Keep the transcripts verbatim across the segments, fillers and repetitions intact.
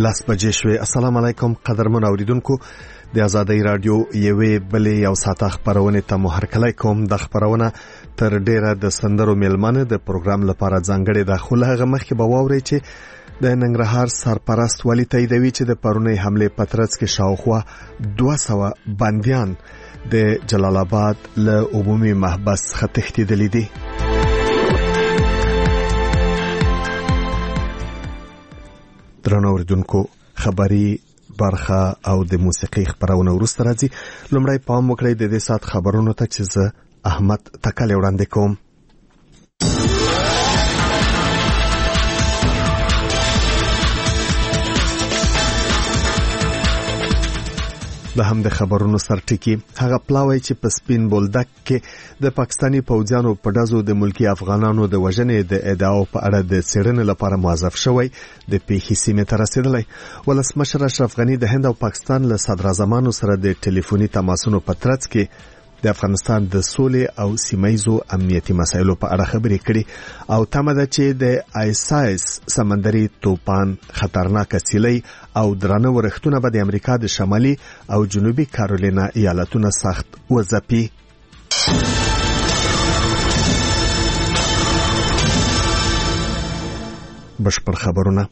لاس بجې شوې. السلام علیکم قدرمن اوریدونکو، د آزادۍ رادیو یوې بلې یو ساعته خبرونه ته مو هرکلی کوم. د خبرونه تر ډیره د سندرو میلمانه د پروګرام لپاره ځانګړي د خلهغه مخکې به واوري چې د ننګرهار سرپرست ولی تاییدوي چې د پرونی حمله پترڅ کې شاوخوا دوه سوه بنديان د جلال آباد له عمومي محبس څخه تښتېدلي دي. درنو اوریدونکو، خبري برخه او د موسیقي خبرونه ورسته راځي. لومړی پام وکړئ د دې سات خبرونو ته چې زه احمد تکل وړاندې کوم. د هم د خبرونو سرټکی هغه پلاوی چې په سپین بولدک کې د پاکستانی پوځیانو په ډزو د ملکی افغانانو د وژنې د ادعاو په اړه د څېړنې لپاره موظف شوی د پیښې سیمې ته رسیدلی. ولسمشر اشرف غنی د هند او پاکستان له صدراعظمانو سره د ټلیفوني تماسونو په ترڅ کې د افغانستان د سولې او سیمایزو امنیتي مسایلو په اړه خبرې کړي او تمه ده چې د آیسایس سمندري توپان خطرناک سیلۍ او درانه ورښتونه به د امریکا د شمالي او جنوبي کارولینا ایالتونو سخت وځپي. بشپړ خبرونه.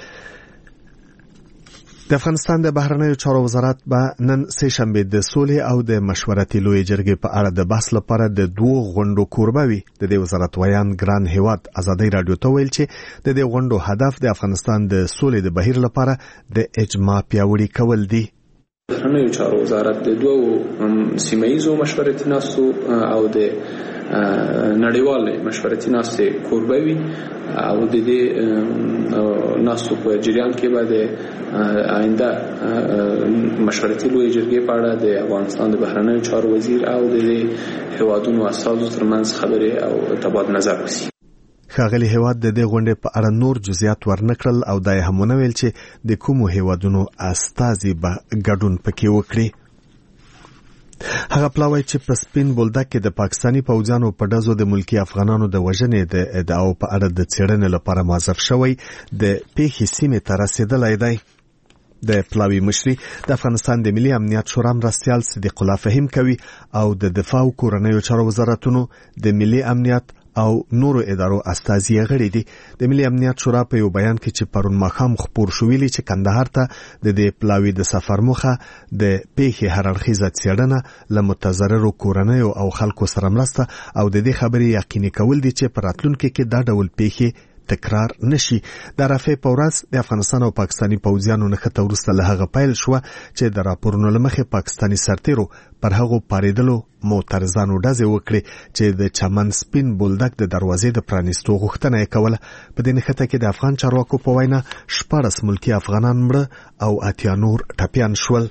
د افغانستان د بهرنیو چارو وزارت به نن سه شنبه د سولې او د مشورتي لوی جرګې په اړه د بحث لپاره د دوه غونډو کوربه وي. د دې وزارت ویان ګران هیواد آزادۍ رادیو ته ویل چې د دې غونډو هدف د افغانستان د سولې د بهیر لپاره د اجماع پیاوړي کول دي. بهرنیو چارو وزارت د دوه سیمایزو مشورتي ناستو او د نړیوال مشورتي ناستې کوربه وي او د دې ناستو په جریان کې به د آینده مشورتي لوی جرګې په اړه د افغانستان د بهرنیو چارو وزیر او د هیوادونو استازو ترمنځ خبرې او تبادله نظر وشي. ښاغلي هیواد د دې غونډې په اړه نور جزئیات ورنکړل او دا هم ونویل چې د کومو هیوادونو استازي به ګډون پکې وکړي. هغه پلاوی چې په سپین بولدک کې د پاکستانی پوځیانو په ډزو د ملکی افغانانو د وژنې د ادعاو په اړه د څېړنې لپاره موظف شوی د پیښې سیمې ته رسیدلی دی. د پلاوی مشري د افغانستان د ملي امنیت شورا مرستیال صدیق الله فهیم کوي او د دفاع او کورنیو چارو وزارتونو د ملي امنیت او نورو ادارو استازي غړي دي. د ملي امنیت شورا په یو بیان کې چې پرون ماښام خبر شویلی چې کندهار ته د دې پلاوی د سفر مخه د پیښې هر اړخیزه څېړنه له متضررو کورنیو او خلکو سره مرسته او د دې خبرې یقیني کول دي چې په راتلونکي کې دا ډول پیښې تکرار نشي. د رافع په ورځ د افغانستان او پاکستانی پوځیانو نښته وروسته له هغه پیل شوه چې د راپورونو له مخې پاکستانی سرتیرو پر هغو پارېدلو معترضانو ډزې وکړې چې د چمن سپین بولدک د دروازې د پرانیستو غوښتنه یې کوله. په دې نښته کې د افغان چارواکو په وینا شپاړس ملکي افغانان مړه او اتیا نور ټپیان شول.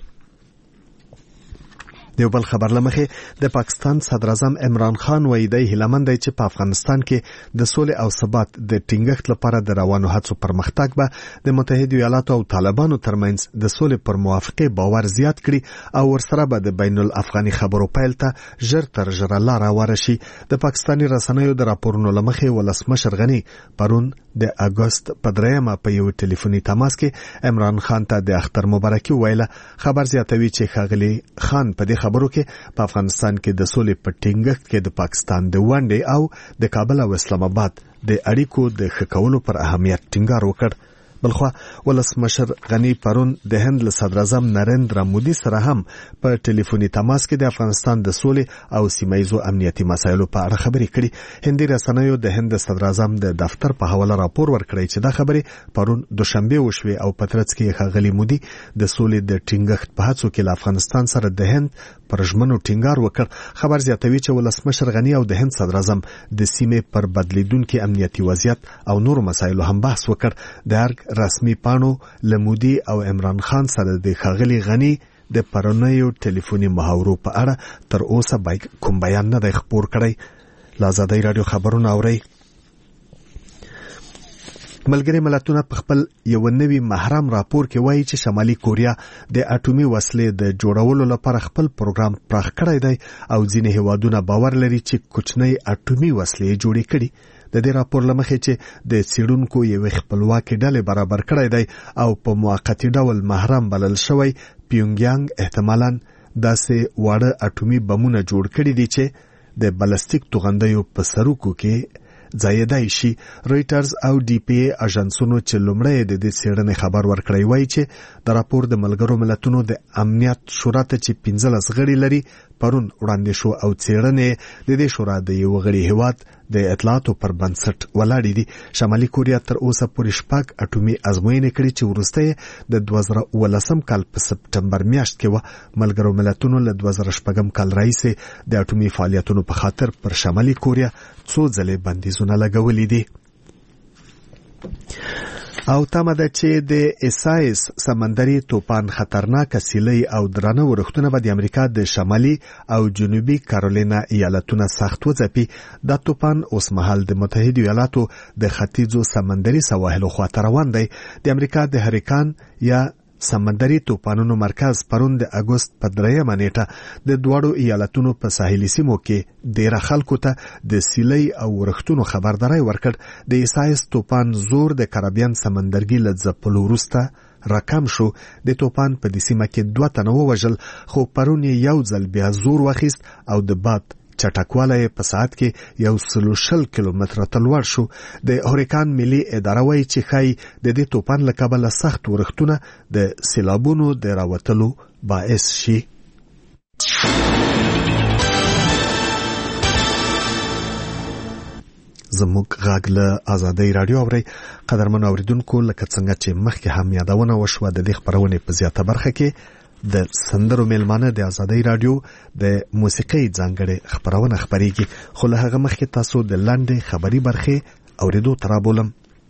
دیو بل خبر لمخه د پاکستان صدر اعظم عمران خان وایي دی هیلمن دی چې په افغانستان کې د سولې او ثبات د ټینګښت لپاره د روانو هڅو پرمختګ به د متحده ایالاتو او طالبانو ترمنځ د سولې پر موافقه باور زیات کړي او ورسره به د بین الافغاني خبرو پیل ته ژر تر ژره لاره ورشي. د پاکستاني رسنیو د راپورونو لمخه ولسمشر غنی پرون د اگست په دریمه په یو ټلیفوني تماس کې عمران خان ته د اختر مبارکي ویله. خبر زیاتوي چې ښاغلي خان په دې خبرو کې په افغانستان کې د سولې په ټینګښت کې د پاکستان د ونډې او د کابل او اسلام آباد د اړیکو د ښه کولو پر اهمیت ټینګار وکړ. بلخوا ولسمشر غنی پرون د هند له صدر اعظم نریندرا مودي سره هم په ټلیفوني تماس کې د افغانستان د سولې او سیمایزو امنیتي مسایلو په اړه خبرې کړې. هندي رسنیو د هند صدر اعظم د دفتر په حواله راپور ورکړی چې دا خبرې پرون دوشنبه وشوي او په ترڅ کې ښاغلي مودي د سولې د ټینګښت په هڅو کې له افغانستان سره د هند پر ژمنو ټینګار وکړ. خبر زیاتوي چې ولسمشر غنی او د هند صدر اعظم د سیمې پر بدلیدونکو امنیتي وضعیت او نورو مسایلو هم بحث وکړ. د هر رسمي پانو لمودي او عمران خان سره د ښاغلي غنی د پرونیو ټلیفوني محاورو په اړه تر اوسه کوم بیان نه دی خپور کړی. آزادۍ رادیو خبرونه اورئ. ملګری ملتونه په خپل یو نوی محرم راپور کې وایي چې شمالي کوریا د اټومي وسلې د جوړولو لپاره خپل پروګرام پراخ کړی دی او ځینې هیوادونه باور لري چې کوچنۍ اټومي وسلې جوړې کړي. د دې راپور لمخې چې د څېړونکو یو خپلواکي ډلې برابر کړی دی او په موقتی ډول محرم بلل شوی پیونګیانګ احتمالاً داسې واړه اټومي بمونه جوړ کړي دي چې د بلستیک توغندیو په سرکو کې ځایدای شي. رويټرز او ډي پی ای اژانسونو چې لومړی د دې څېړنې خبر ورکړی وای چې د راپور د ملګرو ملتونو د امنیت شورا ته چې پنځلس غړي لري پرون وړاندې شو او څېړنې د دې شورا د یو غړي هیواد د اطلاعاتو پر بنسټ ولاړې دي. شمالي کوریا تر اوسه پورې شپږ اټومي ازموینې کړې چې وروسته د دوه زره اوولسم کال په سپټمبر میاشت کې و. ملګرو ملتونو له دوه زره شپږم کال راهیسې د اټومي فعالیتونو په خاطر پر شمالي کوریا څو ځلې بندیزونه لګولي دي. او تمه ده چې د اسایس سمندري توپان خطرناک سیلۍ او درانه ورښتونه به د امریکا د شمالي او جنوبي کارولینا ایالتونه سخت وځپي. دا توپان اوس مهال د متحده ایالاتو د ختیځو سمندري سواحلو خواته روان دی. د امریکا د هریکان یا سمندري توپانونو مرکز پرون د اگست په دریمه نیټه د دواړو ایالتونو په ساحلي سیمو کې ډیره خلکو ته د سیلۍ او ورښتونو خبرداري ورکړ. د اسایس توپان زور د کارابین سمندرګي له ځپلو وروسته راکم شو. د توپان په دې سیمه کې دوه تنه ووژل خو پرون یو ځل بیا زور واخیست او د باد چټکوالی په ساعت کې یو سلو شل کیلومتره ته لوړ شو. د هوریکان ملي اداره وایي چې ښایي د دې توپان له کبله سخت ورښتونه د سیلابونو د راوتلو باعث شي. زموږ غږ له آزادۍ رادیو اورئ. قدرمنو اوریدونکو، لکه څنګه چې مخکې هم یادونه وشوه، د دې خپرونې په زیاته برخه کې د سندرو میلمانه د آزادۍ رادیو د موسیقۍ ځانګړې خبرونه خبريږي. خو له هغه مخکې تاسو د لاندې خبري برخې اوریدو ترابولم.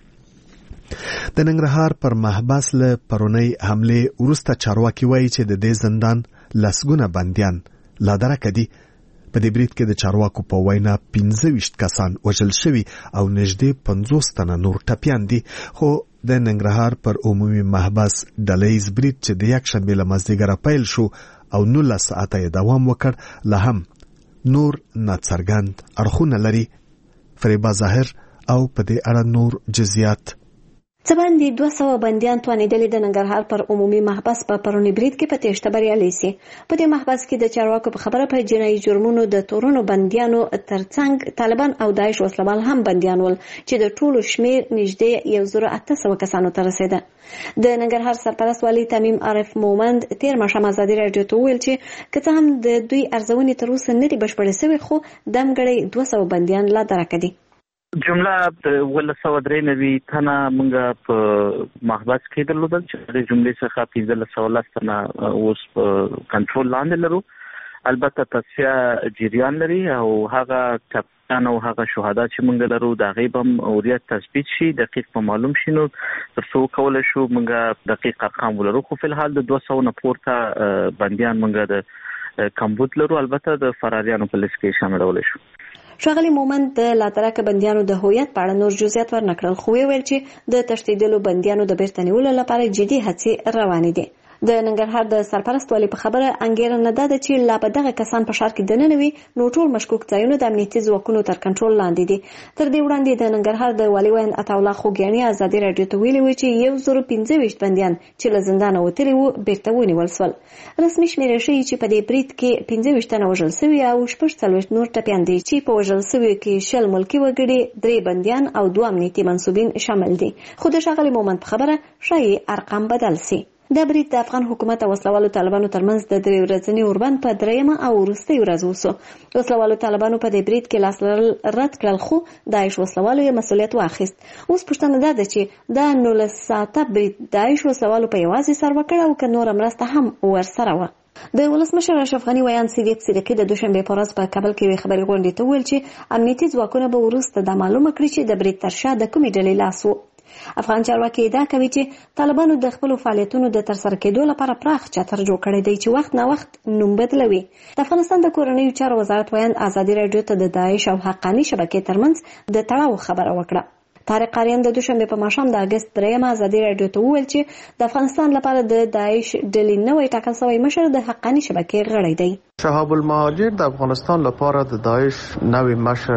د ننګرهار پر محبس له پرونی حمله وروسته چارواکي وایي چې د دې زندان لسګونه بنديان لا درک دي. په دې برید کې د چارواکو په وینا پنځه ویشت کسان وژل شوي او نږدې پنځوس تنه نور ټپیان دي. خو د ننګرهار پر عمومي محبس ډلهیز برید چې د یکشنبې له مازدیګره پیل شو او نولس ساعته یې دوام وکړ، لا هم نور ناڅرګند اړخونه لري. فریبا ظاهر او په دې اړه نور جزئیات. څه باندې دوه سوه بندیان توانېدلي د ننګرهار پر عمومي محبس په پرونی برید کې په تېښته بریالي سي. په دې محبس کې د چارواکو په خبره په جنایي جرمونو د تورونو بندیانو ترڅنګ طالبان او داعش وسلوال هم بندیان ول چې د ټولو شمیر نږدې یو زره اته سوه کسانو ته رسېده. د ننګرهار سرپرست والي تمیم عارف مومند تیر ماښام ازادي راډیو ته وویل چې که څه هم د دوی ارزونې تر اوسه نه دي بشپړې سوې، خو دمګړی دوه سوه بندیان لا درکه دي. جمله د ولس سوه درې نوي تنه موږ په محبس کې درلودل چې د جملې څخه پنځلس سوه لس تنه اوس په کنټرول لاندې لرو. البته تصفیه جریان لري او هغه ټپیان او هغه شهدا چې موږ لرو د هغې به هم اوریت تثبیت شي، دقیق په معلوم شي، نو تر څو وکولی شو موږ دقیق ارقام ولرو. خو فلحال د دوه سوه نه پورته بندیان موږ د کمبود لرو، البته د فراریانو په لیست کې شاملولی شو. ښاغلي مومند د لاترکه بندیانو د هویت په اړه نور جزئیات ورنکړل، خو ویل چې د تښتېدلو بندیانو د بیرته نیولو لپاره جدي هڅې روانې دي. د ننګرهار د سرپرست والي په خبره انګیرنه ده چې لا به دغه کسان په ښار کې دننه وي، نو ټول مشکوک ځایونه د امنیتي ځواکونو تر کنټرول لاندې دي. تر دې وړاندې د ننګرهار د والي ویاند عطاالله خوږیاڼي ازادي راډیو ته ویلي وو چې یو زر پنځه ویشت بندیان چې له زندانه وتلي وو بیرته ونیول شول. رسمي شمیرې ښیي چې په دې برید کې پنځه ویشت تنه وژل شوي او شپږ څلوېښت نور ټپیان دي چې په وژل شویو کې شل ملکي وګړي، درې بندیان او دوه امنیتي منصوبین شامل دي. خو د ښاغلي مومند په خبره ښایي ارقام بدل سي. دا برید د افغان حکومت او وسلوالو طالبانو ترمنځ د درې ورځني اوربند په دریمه او وروستۍ ورځ وسو. وسلوالو طالبانو په دې برید کې لاس لرل رد کړل، خو داعش وسلوالو یې مسؤلیت واخیست. اوس پوښتنه دا ده چې دا نولس ساعته برید داعش وسلوالو په یوازې سر وکړ او که نوره مرسته هم ورسره وه. د ولسمشر اشرف غني ویاند صدیق صدیقي د دوشنبې په ورځ په کابل کې یوې خبري غونډې ته وویل چې امنیتي ځواکونه به وروسته دا معلومه کړي چې د برید تر شا د کومې ډلې لاس و. افغان چارواکي ادعا کوي چې طالبانو د خپلو فعالیتونو د ترسره کېدو لپاره پراخ چتر جوړ کړی دی چې وخت نه وخت نوم بدلوي. د افغانستان د کورنیو چارو وزارت ویاند ازادي راډیو ته د داعش او حقاني شبکې ترمنځ د تړاو خبره وکړه. طارق قاریان د دوشنبې په ماښام د اګست درېیمه ازادي راډیو ته وویل چې د افغانستان لپاره د داعش ډلې نوی ټاکل شوی مشر د حقاني شبکې غړی دی. شهاب المهاجر د افغانستان لپاره د داعش نوی مشر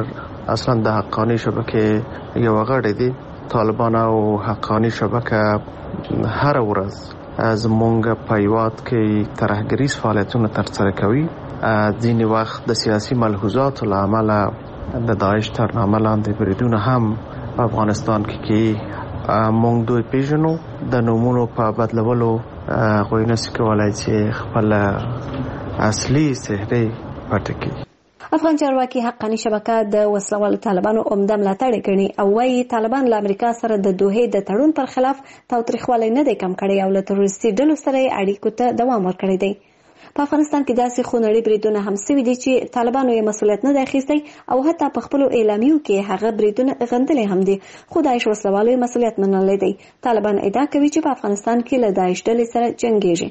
اصلا د حقانی شبکه یو غړی دی. طالبان او حقانی شبکه هر ورځ زمونږ په هیواد کې ترهګریز فعالیتونه ترسره کوي. ځینې وخت د سیاسي ملحوظاتو له امله د داعش تر نامه لاندې بریدونه هم په افغانستان کې کوي. مونږ دوی پیژنو، د نومونو په بدلولو هغوی نشي کولی چې خپل اصلي څهرې پټې کړي. افغان چارواکي حقانی شبکه د وسلوالو طالبانو عمده ملاتړ کوي او وايي طالبان له امریکا سره د دوحې د تړون پر خلاف تاوتریخوالی نه دی کم کړی او له تروریستي ډلو سره اړیکو ته دوام ورکړی دی. په افغانستان کې داسې خونړي بریدونه هم سوي دي چې طالبانو یې مسؤلیت نه دی اخیستی او حتی په خپلو اعلامیو کې هغه بریدونه غندلي هم دي، خو داعش وسلوالو یې مسؤلیت منلی دی. طالبان ادعا کوي چې په افغانستان کې له داعش ډلې سره جنګیږي.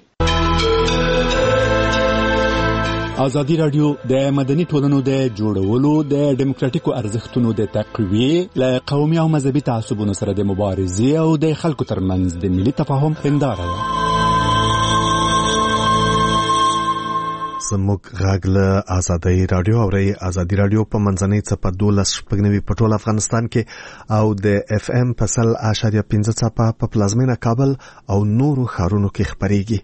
ازادي رادیو د مدني ټولنو د جوړولو د ډیموکراتیکو ارزښتونو د تقویې له قومي او مذهبي تعصبونو سره د مبارزې او د خلکو ترمنځ د ملي تفاهم هنداره ده. زموږ غږ له ازادي رادیو او ری ازادي رادیو په منځنۍ څپه دولس شپږنوي په ټول افغانستان کې او د اف ام په سل اشاریه پنځه څپه په پلازمینه کابل او نورو ښارونو کې خپرېږي.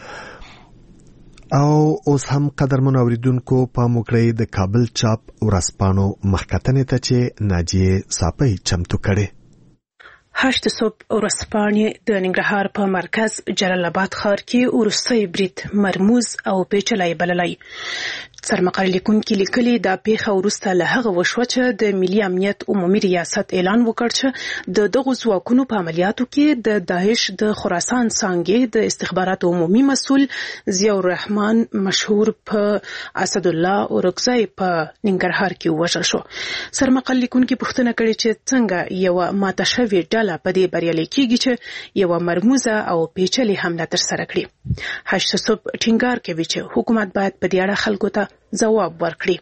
او اوس هم قدرمن اوریدونکو په موکړی د کابل چاپ ورځپاڼو مخکتنې ته چې ناجیه صاپی چمتو کړي. هشت صبح ورځپاڼې د ننګرهار په مرکز جلال آباد ښار کې وروستی برید مرموز او پیچلی بللی. سرمقاله لیکونکي لیکلي دا پیښه وروسته له هغه وشوه چې د ملي امنیت عمومي ریاست اعلان وکړ چې د دغو ځواکونو په عملیاتو کې د داعش د خراسان څانګې د استخباراتو عمومي مسؤل ضیاء الرحمن مشهور په اسد الله اورکزی په ننګرهار کې ووژل شو. سرمقاله لیکونکي پوښتنه کړې چې څنګه یوه ماته شوې ډله په دې بریالۍ کېږي چې یوه مرموزه او پیچلې حمله ترسره کړي. هشت صبح ټینګار کوي چې حکومت باید په دې اړه خلکو ته ځواب ورکړي.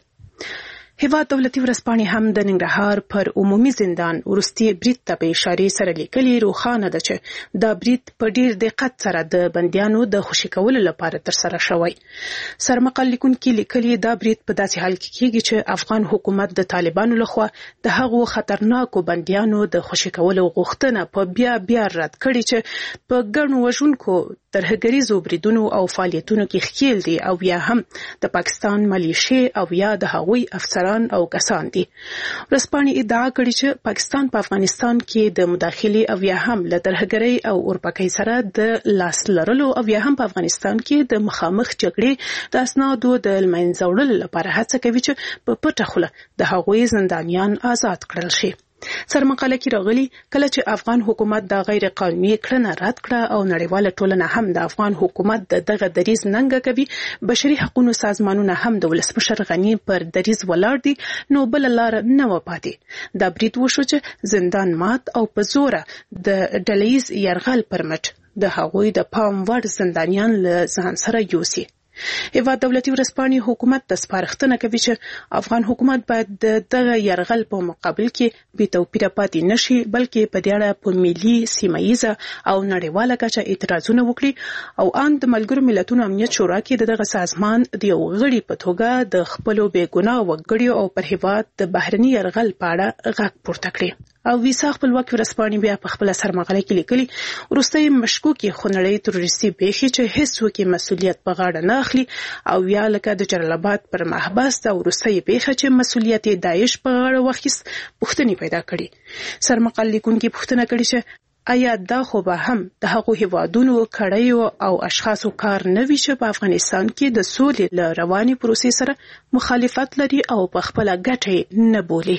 هیواد دولتي ورځپاڼې هم د ننګرهار پر عمومي زندان وروستي برید ته په اشارې سره لیکلي روښانه ده چې دا برید په ډیر دقت سره د بندیانو د خوشي کولو لپاره ترسره شوی. سرمقاله لیکونکي لیکلي دا برید په داسې حال کې کېږي چې افغان حکومت د طالبانو لخوا د هغو خطرناکو بندیانو د خوشي کولو غوښتنه په بیا بیا رد کړي چې په ګڼو وژونکو ترهګریزو بریدونو او فعالیتونو کې ښکیل دي او یا هم د پاکستان ملیشې او یا د هغوی افسران او کسان دي. ورځپاڼې ادعا کړې چې پاکستان په افغانستان کې د مداخلې او یا هم له ترهګرۍ او اورپکۍ سره د لاس لرلو او یا هم په افغانستان کې د مخامخ جګړې د اسنادو د لمنځه وړلو لپاره هڅه کوي چې په پټه خوله د هغوی زندانیان آزاد کړل شي. سرمقاله کې راغلي کله چې افغان حکومت د غیر قانوني کړنه رد کړه او نړیواله ټولنه هم د افغان حکومت د دغه دریز ننګه کوي، بشري حقوقو سازمانونه هم د ولسمشر غنی پر دریز ولاړ دي، نو بل لار نه و پاتې. دا برید وشو چې زندان مات او په زوره د ډلهیز یرغل پر مټ د هغوی د پام وړ زندانیان له ځان سره یوسي. هیواد دولتي ورځپاڼې حکومت ته سپارښتنه کوي چې افغان حکومت باید د دغه یرغل په مقابل کې بې توپیره پاتې نشي، بلکې په دې اړه په ملي، سیمه او نړیواله کچه اعتراضونه وکړي او ان د ملګرو ملتونو امنیت شورا کې دغه سازمان د یو غړي په توګه د خپلو بېګناه وګړو او پر هیواد د بهرني یرغل په اړه غږ پورته کړي. او ویسا خپلواکي ورځپاڼې بیا په خپله سرمقاله کې لیکلي وروستۍ مشکوکې خونړۍ تروریستي پیښې چې هیڅوک مسؤلیت په غاړه نه اخلي او یا لکه د جلال آباد پر محبس د وروستۍ پیښه چې مسؤلیت داعش په غاړه واخیست پوښتنې پیدا کړي. سرمقاله لیکونکي پوښتنه کړې چې آیا دا خو به هم د هغو هیوادونو کړیو او اشخاصو کار نه وي چې په افغانستان کې د سولې له روانې پروسې سره مخالفت لري او په خپله ګټه نه بولي.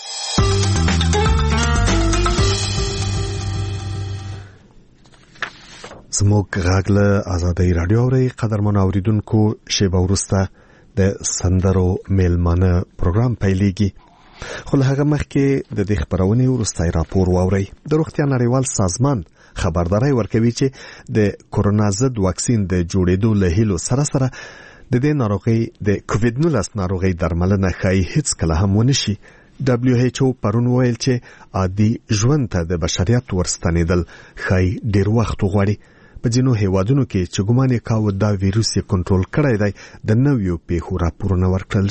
زموږ غږ له ازادي رادیو اوري قدرمن اوریدونکو شیبه وروسته د سندرو میلمانه پروګرام پیلېږي. خو له هغه مخکې د دې خبرونې وروستی راپور واورئ. د روغتیا نړیوال سازمان خبرداري ورکوي چې د کورونا ضد واکسین د جوړېدو له هیلو سره سره د دې ناروغۍ د کووډ نولس ناروغۍ درملنه ښایي هیڅ کله هم ونه شي. دبلیو ایچ او پرون ویل چې عادي ژوند ته د بشریت ورستنېدل ښایي ډېر وخت وغواړي. په ځینو هیوادونو کې چې ګومان یې کاوه دا ویروس یې کنټرول کړی دی د نویو پیښو راپورونه ورکړل